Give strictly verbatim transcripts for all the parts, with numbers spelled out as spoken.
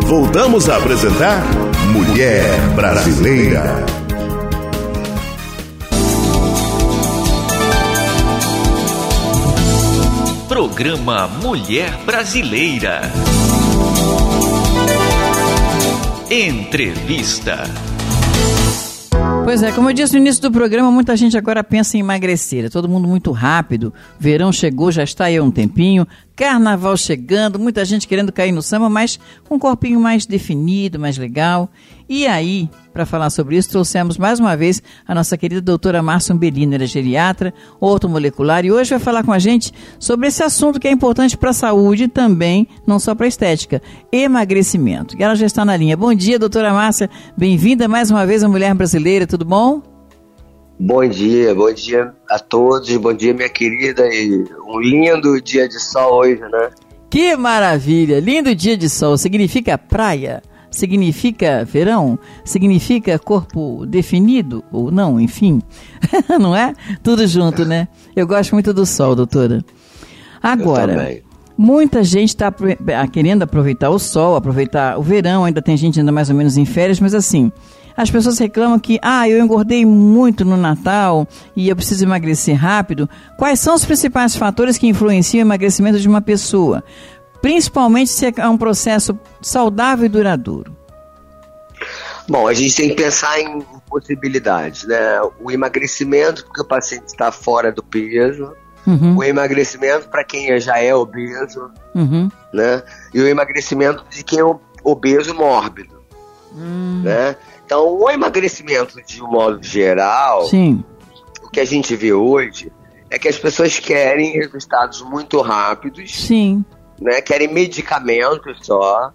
Voltamos a apresentar Mulher Brasileira. Programa Mulher Brasileira. Entrevista. Pois é, como eu disse no início do programa, muita gente agora pensa em emagrecer. É todo mundo muito rápido. Verão chegou, já está aí há um tempinho. Carnaval chegando, muita gente querendo cair no samba, mas com um corpinho mais definido, mais legal. E aí, para falar sobre isso, trouxemos mais uma vez a nossa querida doutora Márcia Umbelino, ela é geriatra, ortomolecular, e hoje vai falar com a gente sobre esse assunto que é importante para a saúde e também, não só para a estética, emagrecimento. E ela já está na linha. Bom dia, doutora Márcia, bem-vinda mais uma vez à Mulher Brasileira, tudo bom? Bom dia, bom dia a todos, bom dia minha querida, e um lindo dia de sol hoje, né? Que maravilha, lindo dia de sol, significa praia? Significa verão? Significa corpo definido? Ou não, enfim. Não é? Tudo junto, né? Eu gosto muito do sol, doutora. Agora, muita gente está querendo aproveitar o sol, aproveitar o verão, ainda tem gente ainda mais ou menos em férias, mas assim, as pessoas reclamam que, ah, eu engordei muito no Natal e eu preciso emagrecer rápido. Quais são os principais fatores que influenciam o emagrecimento de uma pessoa? Principalmente se é um processo saudável e duradouro. Bom, a gente tem que pensar em possibilidades, né? O emagrecimento porque o paciente está fora do peso, uhum. O emagrecimento para quem já é obeso, uhum. né? E o emagrecimento de quem é obeso mórbido, uhum. né? Então, o emagrecimento de um modo geral, Sim. o que a gente vê hoje é que as pessoas querem resultados muito rápidos, Sim. né? Querem medicamentos só,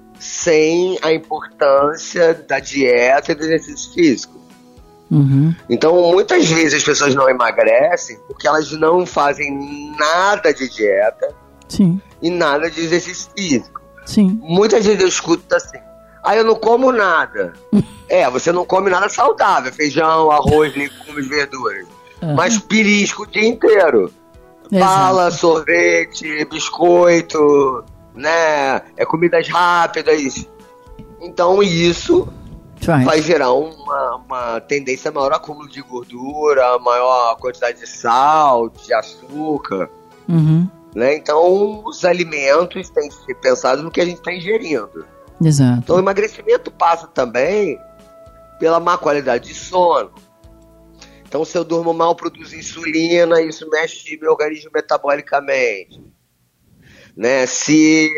sem a importância da dieta e do exercício físico. Uhum. Então, muitas vezes as pessoas não emagrecem porque elas não fazem nada de dieta Sim. e nada de exercício físico. Sim. Muitas vezes eu escuto assim, ah, eu não como nada. É, você não come nada saudável, feijão, arroz, legumes, verduras. Uhum. Mas belisco o dia inteiro. Bala, sorvete, biscoito, né? É comidas rápidas. Então isso Faz. vai gerar uma, uma tendência a maior acúmulo de gordura, maior quantidade de sal, de açúcar. Uhum. Né? Então os alimentos têm que ser pensados no que a gente está ingerindo. Exato. Então o emagrecimento passa também pela má qualidade de sono. Então, se eu durmo mal, produzo insulina, isso mexe no meu organismo metabolicamente. Né? Se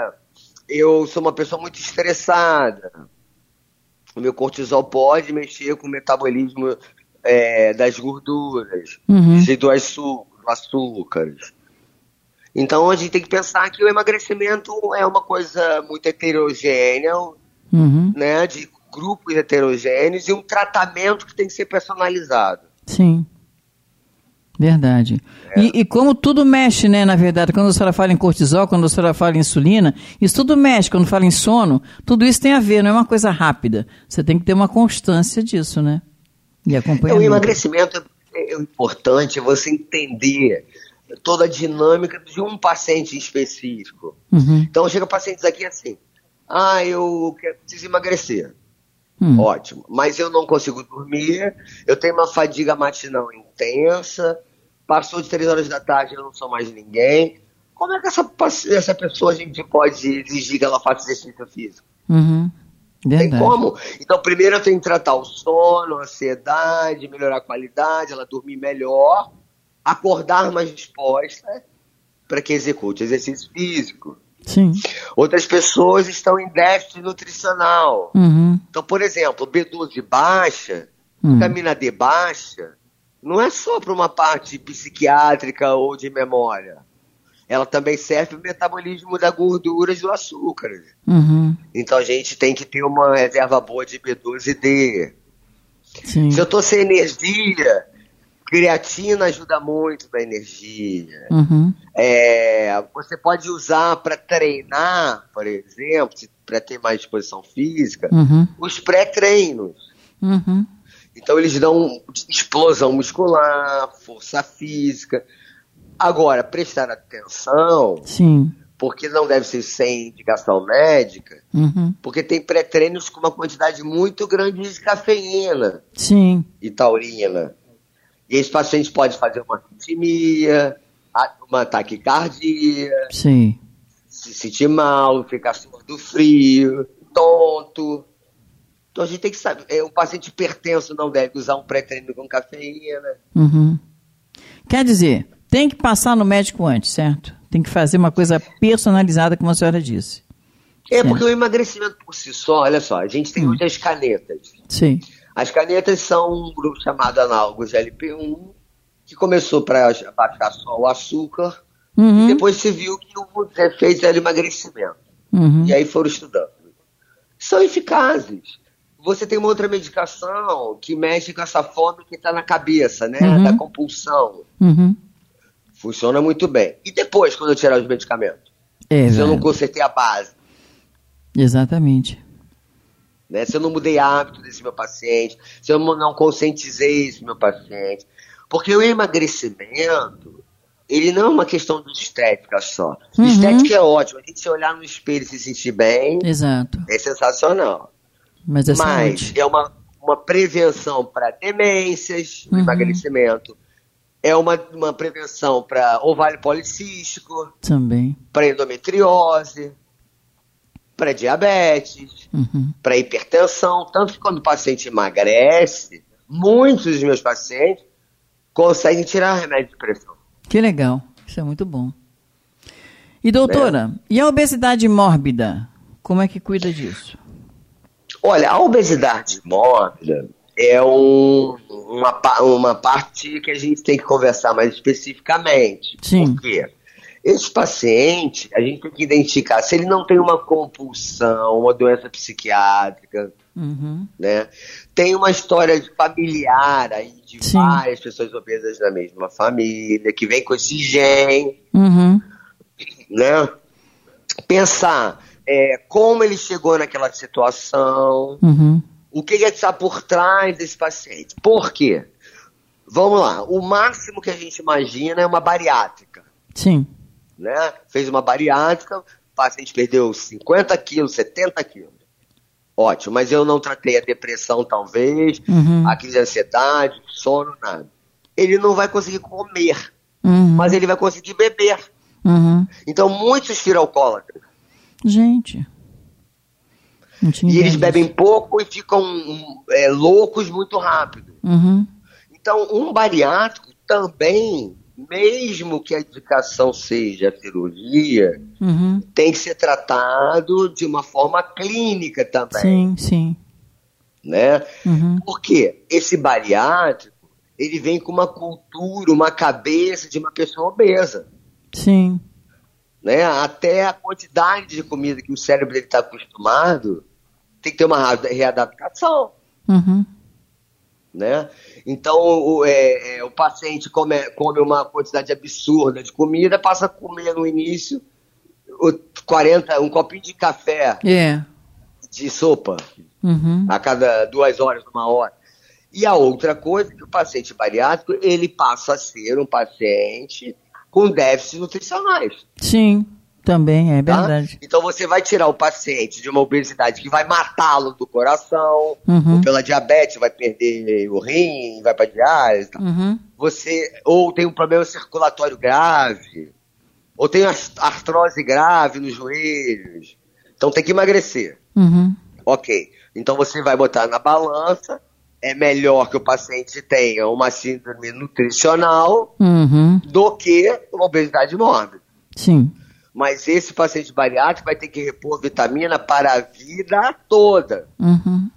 eu sou uma pessoa muito estressada, o meu cortisol pode mexer com o metabolismo é, das gorduras, uhum. do açúcares. Então, a gente tem que pensar que o emagrecimento é uma coisa muito heterogênea, uhum. né, de grupos heterogêneos e um tratamento que tem que ser personalizado. Sim, verdade. É. E, e como tudo mexe, né, na verdade, quando a senhora fala em cortisol, quando a senhora fala em insulina, isso tudo mexe, quando fala em sono, tudo isso tem a ver, não é uma coisa rápida. Você tem que ter uma constância disso, né? E acompanhamento. O emagrecimento é, é importante você entender toda a dinâmica de um paciente específico. Uhum. Então, chega pacientes aqui assim, ah, eu preciso emagrecer. Hum. Ótimo, mas eu não consigo dormir, eu tenho uma fadiga matinal intensa, passou de três horas da tarde, eu não sou mais ninguém. Como é que essa, essa pessoa a gente pode exigir que ela faça exercício físico? Uhum. Verdade. Tem como? Então, primeiro eu tenho que tratar o sono, a ansiedade, melhorar a qualidade, ela dormir melhor, acordar mais disposta para que execute exercício físico. Sim. Outras pessoas estão em déficit nutricional. Uhum. Então, por exemplo, B doze baixa, uhum. vitamina D baixa, não é só para uma parte psiquiátrica ou de memória. Ela também serve para o metabolismo da gordura e do açúcar. Uhum. Então, a gente tem que ter uma reserva boa de B doze D. Sim. Se eu estou sem energia, creatina ajuda muito na energia. Uhum. É, você pode usar para treinar, por exemplo, para ter mais disposição física, uhum. os pré-treinos. Uhum. Então eles dão explosão muscular, força física. Agora, prestar atenção, Sim. porque não deve ser sem indicação médica, Uhum. porque tem pré-treinos com uma quantidade muito grande de cafeína Sim. e taurina. E esse paciente pode fazer uma arritmia, uma taquicardia, Sim. se sentir mal, ficar suando frio, tonto. Então a gente tem que saber, é, o paciente hipertenso não deve usar um pré-treino com cafeína. Uhum. Quer dizer, tem que passar no médico antes, certo? Tem que fazer uma coisa personalizada, como a senhora disse. É, Certo. porque o emagrecimento por si só, olha só, a gente tem Hum. hoje as canetas. Sim. As canetas são um grupo chamado análogos de L P um, que começou para baixar só o açúcar, Uhum. e depois se viu que os efeitos eram emagrecimento. Uhum. E aí foram estudando. São eficazes. Você tem uma outra medicação que mexe com essa fome que está na cabeça, né? Uhum. Da compulsão. Uhum. Funciona muito bem. E depois, quando eu tirar os medicamentos? É, Se eu não velho. consertei a base, Exatamente. né? Se eu não mudei hábito desse meu paciente, se eu não conscientizei esse meu paciente. Porque o emagrecimento, ele não é uma questão de estética só. Uhum. Estética é ótimo. A gente se olhar no espelho e se sentir bem Exato. é sensacional. Mas é Mas saúde. é uma, uma prevenção para demências, Uhum. emagrecimento. É uma, uma prevenção para ovário policístico, Também. para endometriose, para diabetes, Uhum. para hipertensão. Tanto que quando o paciente emagrece, muitos dos meus pacientes conseguem tirar remédio de pressão. Que legal. Isso é muito bom. E doutora, e a obesidade mórbida? Como é que cuida disso? Olha, a obesidade mórbida é um, uma, pa- uma parte que a gente tem que conversar mais especificamente. Sim. Por quê? Esse paciente, a gente tem que identificar se ele não tem uma compulsão, uma doença psiquiátrica, Uhum. né? Tem uma história de familiar aí de Sim. várias pessoas obesas da mesma família, que vem com esse gene, Uhum. né? Pensar é, como ele chegou naquela situação, Uhum. o que é que está por trás desse paciente. Por quê? Vamos lá, o máximo que a gente imagina é uma bariátrica, Sim. né? Fez uma bariátrica, o paciente perdeu cinquenta quilos, setenta quilos. Ótimo, mas eu não tratei a depressão, talvez, Uhum. a crise de ansiedade, sono, nada. Ele não vai conseguir comer, Uhum. mas ele vai conseguir beber. Uhum. Então, muitos viram alcoólatras. Gente. Não tinha E ideia eles bebem disso. pouco e ficam hum, é, loucos muito rápido. Uhum. Então, um bariátrico também, mesmo que a indicação seja a cirurgia, Uhum. tem que ser tratado de uma forma clínica também, Sim, sim. né? Uhum. Porque esse bariátrico, ele vem com uma cultura, uma cabeça de uma pessoa obesa, Sim. né? Até a quantidade de comida que o cérebro dele está acostumado, tem que ter uma readaptação. Uhum. Né? Então o, é, é, o paciente come, come uma quantidade absurda de comida, passa a comer no início o quarenta, um copinho de café É. de sopa Uhum. a cada duas horas, uma hora. E a outra coisa é que o paciente bariátrico, ele passa a ser um paciente com déficits nutricionais. Sim, também é Tá? verdade. Então você vai tirar o paciente de uma obesidade que vai matá-lo do coração, Uhum. ou pela diabetes, vai perder o rim, vai para diálise. Tá? Uhum. Você ou tem um problema circulatório grave, ou tem ast- artrose grave nos joelhos. Então tem que emagrecer. Uhum. Ok. Então você vai botar na balança. É melhor que o paciente tenha uma síndrome nutricional Uhum. do que uma obesidade mórbida. Sim. Mas esse paciente bariátrico vai ter que repor vitamina para a vida toda. Uhum.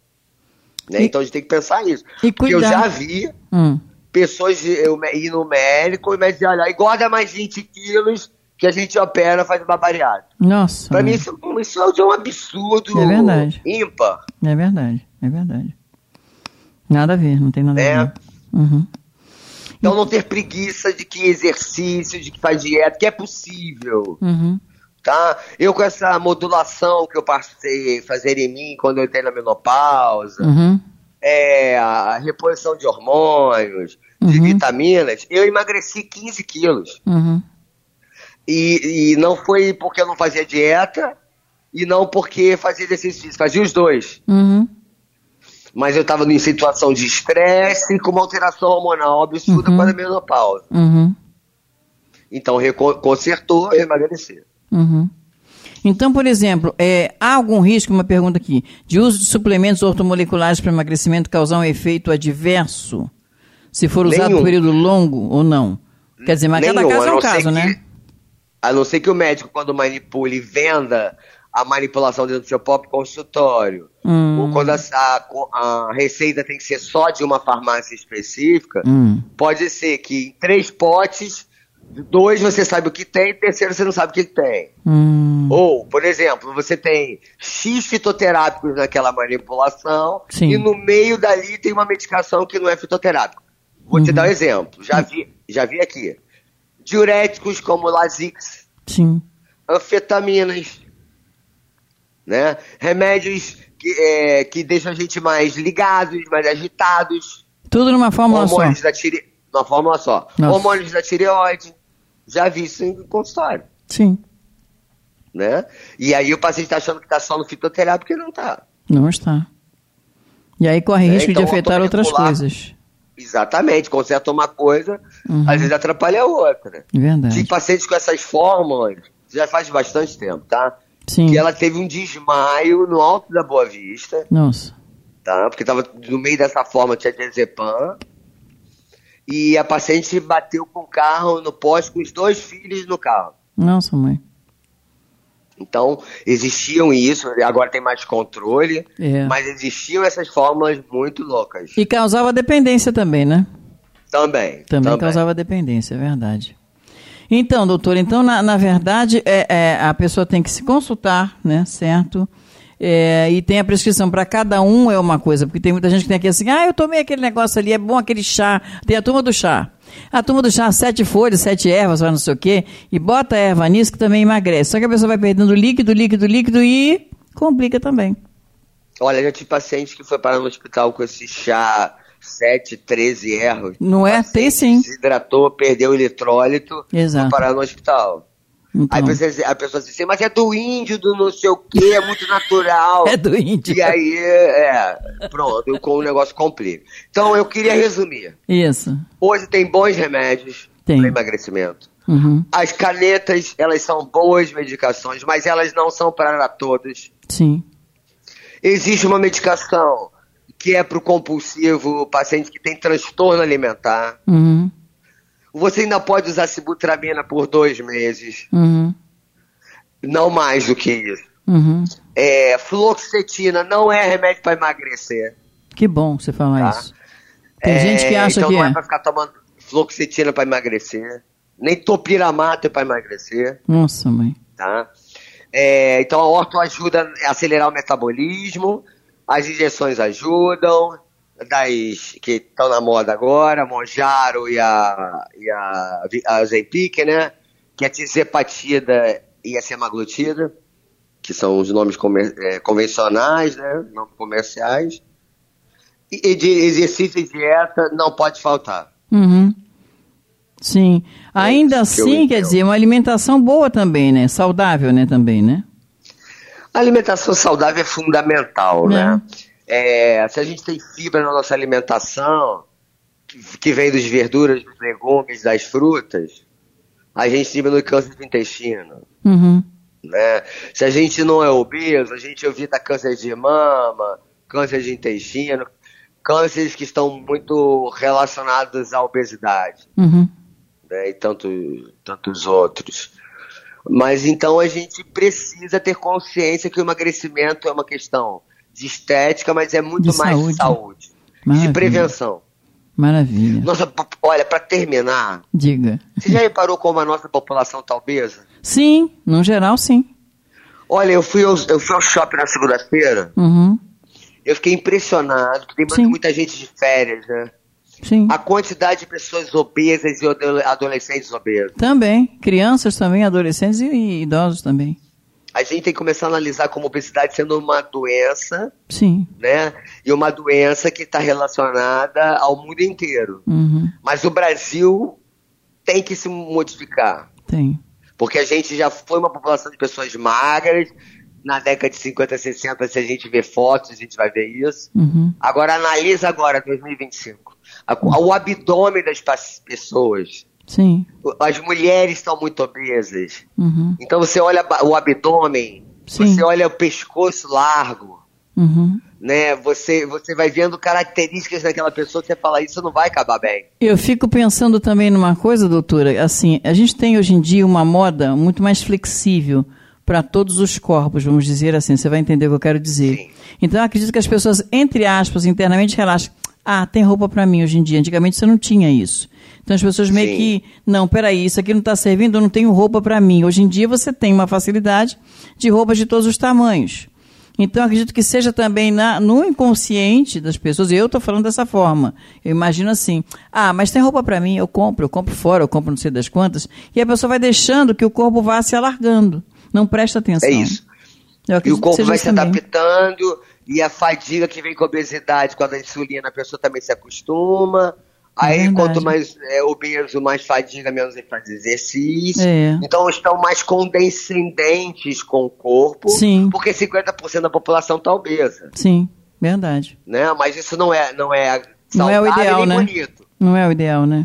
Né? E- Então a gente tem que pensar nisso. E Porque eu cuidar. já vi Hum. pessoas de- eu me- ir no médico e me dizer, olha, engorda mais vinte quilos que a gente opera, faz uma bariátrica. Nossa. Para mim isso, isso é um absurdo É verdade. ímpar. É verdade, é verdade. Nada a ver, não tem nada É. a ver. Uhum. Então não ter preguiça de que exercício, de que faz dieta, que é possível. Uhum. Tá? Eu com essa modulação que eu passei a fazer em mim quando eu entrei na menopausa, Uhum. é, a reposição de hormônios, de Uhum. vitaminas, eu emagreci quinze quilos. Uhum. E, e não foi porque eu não fazia dieta e não porque fazia exercício físico, fazia os dois. Uhum. Mas eu estava em situação de estresse com uma alteração hormonal absurda, uhum, para a menopausa. Uhum. Então, consertou e emagreci. Uhum. Então, por exemplo, é, há algum risco, uma pergunta aqui, de uso de suplementos ortomoleculares para emagrecimento causar um efeito adverso? Se for usado Nenhum. por período longo ou não? Quer dizer, mas cada Nenhum, caso é um caso, que, né? A não ser que o médico, quando manipule, venda a manipulação dentro do seu próprio consultório. Hum. Ou quando a, a, a receita tem que ser só de uma farmácia específica, hum. pode ser que em três potes, dois você sabe o que tem, e terceiro você não sabe o que tem. Hum. Ou, por exemplo, você tem X fitoterápicos naquela manipulação, sim, e no meio dali tem uma medicação que não é fitoterápica. Vou uhum. te dar um exemplo. Já vi, já vi aqui. Diuréticos como Lasix, sim, anfetaminas, né? Remédios que, é, que deixam a gente mais ligados, mais agitados. Tudo numa fórmula Hormônios só. Da tire... Numa fórmula só. Nossa. Hormônios da tireoide. Já vi isso em consultório. Sim. Né? E aí o paciente está achando que está só no fitoterápico e não está. Não está. E aí corre é, risco então, de afetar outras coisas. Exatamente. Conserta uma coisa, uhum, às vezes atrapalha a outra. Verdade. Tem pacientes com essas fórmulas, já faz bastante tempo, tá? Sim. Que ela teve um desmaio no alto da Boa Vista. Nossa. Tá? Porque estava no meio dessa forma, tinha diazepam. E a paciente bateu com o carro no poste com os dois filhos no carro. Nossa, mãe. Então, existiam isso, agora tem mais controle, é. mas existiam essas fórmulas muito loucas. E causava dependência também, né? Também. Também, também. causava dependência, é verdade. Então, doutor, então, na, na verdade, é, é, a pessoa tem que se consultar, né, certo? É, e tem a prescrição para cada um, é uma coisa, porque tem muita gente que tem aqui assim, ah, eu tomei aquele negócio ali, é bom aquele chá, tem a turma do chá. A turma do chá, sete folhas, sete ervas, vai não sei o quê, e bota a erva nisso que também emagrece. Só que a pessoa vai perdendo líquido, líquido, líquido e complica também. Olha, já tive paciente que foi parar no hospital com esse chá sete, treze ervas. Não é? Tem sim. Desidratou, perdeu o eletrólito, exato, foi parar no hospital. Então. Aí a pessoa, a pessoa diz assim, mas é do índio, do não sei o quê, é muito natural. É do índio. E aí, é, pronto, com o negócio complica. Então, eu queria resumir. Isso. Hoje tem bons remédios para emagrecimento. Uhum. As canetas, elas são boas medicações, mas elas não são para todos. Sim. Existe uma medicação que é para o compulsivo, paciente que tem transtorno alimentar. Uhum. Você ainda pode usar sibutramina por dois meses. Uhum. Não mais do que isso. Uhum. É, fluoxetina não é remédio para emagrecer. Que bom você falar tá? isso. Tem é, gente que acha então que não é. é para ficar tomando fluoxetina para emagrecer. Nem topiramato para emagrecer. Nossa, mãe. Tá? É, então a orto ajuda a acelerar o metabolismo. As injeções ajudam. Das que estão na moda agora, a Monjaro e a, e a, a Zempic, né? Que é a tirzepatida e a semaglutida, que são os nomes comer, é, convencionais, né? Não comerciais. E, e de exercício e dieta não pode faltar. Uhum. Sim. Ainda é assim, quer dizer, uma alimentação boa também, né? Saudável, né? Também, né? A alimentação saudável é fundamental, é. né? É, se a gente tem fibra na nossa alimentação, que, que vem dos verduras, dos legumes, das frutas, a gente diminui câncer do intestino. Uhum. Né? Se a gente não é obeso, a gente evita câncer de mama, câncer de intestino, cânceres que estão muito relacionados à obesidade. Uhum. Né? E tanto, tantos outros. Mas então a gente precisa ter consciência que o emagrecimento é uma questão de estética, mas é muito de mais saúde. de saúde, Maravilha. de prevenção. Maravilha. Nossa, olha, para terminar, diga. Você já reparou como a nossa população está obesa? Sim, no geral, sim. Olha, eu fui ao, eu fui ao shopping na segunda-feira, uhum. eu fiquei impressionado, porque tem muita gente de férias, né? Sim. A quantidade de pessoas obesas e adolescentes obesos. Também, crianças também, adolescentes e idosos também. A gente tem que começar a analisar como obesidade sendo uma doença, sim, né? E uma doença que está relacionada ao mundo inteiro. Uhum. Mas o Brasil tem que se modificar. Tem. Porque a gente já foi uma população de pessoas magras. Na década de cinquenta, sessenta, se a gente vê fotos, a gente vai ver isso. Uhum. Agora, analisa agora, dois mil e vinte e cinco. O abdômen das pessoas. Sim. As mulheres estão muito obesas. Uhum. Então, você olha o abdômen, Sim. você olha o pescoço largo. Uhum. Né? Você, você vai vendo características daquela pessoa que você fala, isso não vai acabar bem. Eu fico pensando também numa coisa, doutora, assim, a gente tem hoje em dia uma moda muito mais flexível para todos os corpos, vamos dizer assim, você vai entender o que eu quero dizer. Sim. Então, eu acredito que as pessoas, entre aspas, internamente relaxam. Ah, tem roupa para mim hoje em dia. Antigamente você não tinha isso. Então, as pessoas meio Sim. que, não, peraí, isso aqui não está servindo, eu não tenho roupa para mim. Hoje em dia você tem uma facilidade de roupas de todos os tamanhos. Então, eu acredito que seja também na, no inconsciente das pessoas, e eu estou falando dessa forma. Eu imagino assim, ah, mas tem roupa para mim, eu compro, eu compro fora, eu compro não sei das quantas, e a pessoa vai deixando que o corpo vá se alargando. Não presta atenção. É isso. E o corpo vai se também. adaptando, e a fadiga que vem com a obesidade, quando a insulina, a pessoa também se acostuma. Aí, é quanto mais é, obeso, mais fadiga, menos ele faz exercício. É. Então, estão mais condescendentes com o corpo. Sim. Porque cinquenta por cento da população está obesa. Sim, verdade. Né? Mas isso não é, não é saudável, não é o ideal, nem né? bonito. Não é o ideal, né?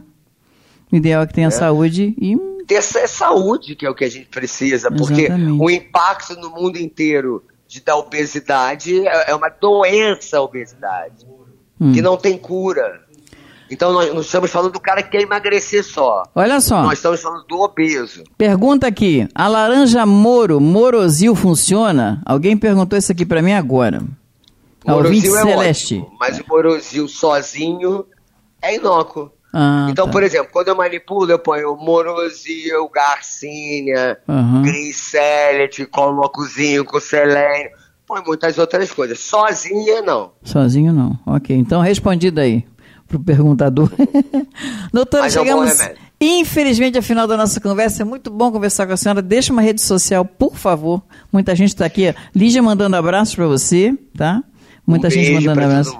O ideal é que tenha é. saúde e... ter essa saúde, que é o que a gente precisa, porque Exatamente. o impacto no mundo inteiro de, da obesidade é, é uma doença, a obesidade, hum. que não tem cura. Então nós não estamos falando do cara que quer emagrecer só. Olha só. Nós estamos falando do obeso. Pergunta aqui, a laranja Moro, Morosil funciona? Alguém perguntou isso aqui pra mim agora. Morosil é Celeste. ótimo, mas o Morosil sozinho é inócuo. Ah, então, tá. por exemplo, quando eu manipulo, eu ponho Morosil, Garcinia, uhum. Glycelit, coloco zinco, selênio, põe muitas outras coisas. Sozinha, não. Sozinho, não. Ok, então respondido aí pro perguntador. Doutora, Mas chegamos, é um infelizmente, ao final da nossa conversa. É muito bom conversar com a senhora. Deixa uma rede social, por favor. Muita gente está aqui. Lígia mandando abraços para você, tá? Muita um gente mandando abraços.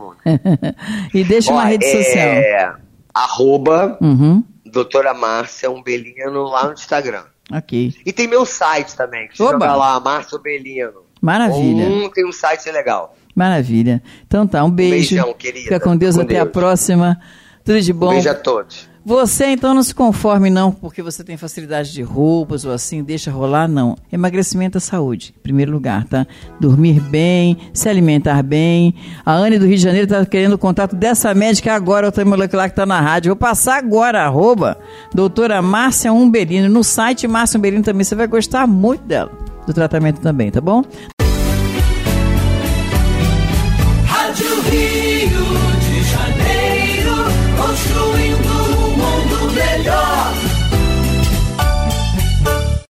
E deixa Ó, uma rede é... social. Arroba uhum. doutora Márcia Umbelino lá no Instagram. Ok. E tem meu site também, que você joga lá, Márcia Umbelino. Maravilha. Um, tem um site legal. Maravilha. Então tá, um beijo. Um beijão, querida. Fica com Deus, com até Deus. a próxima. Tudo de bom. Um beijo a todos. Você, então, não se conforme, não, porque você tem facilidade de roupas ou assim, deixa rolar, não. Emagrecimento é saúde, em primeiro lugar, tá? Dormir bem, se alimentar bem. A Anne do Rio de Janeiro está querendo o contato dessa médica agora, outra molecular que está na rádio. Vou passar agora, arroba, doutora Márcia Umbelino. No site Márcia Umbelino também, você vai gostar muito dela, do tratamento também, tá bom?